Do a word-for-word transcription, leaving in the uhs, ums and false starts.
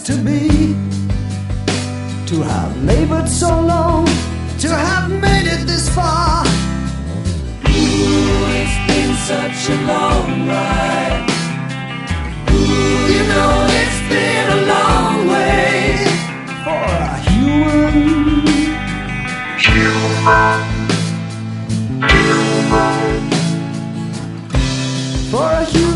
to be, to have labored so long, to have made it this far. Ooh, it's been such a long ride. Ooh, you know it's been a long way For a human, human, human. for a human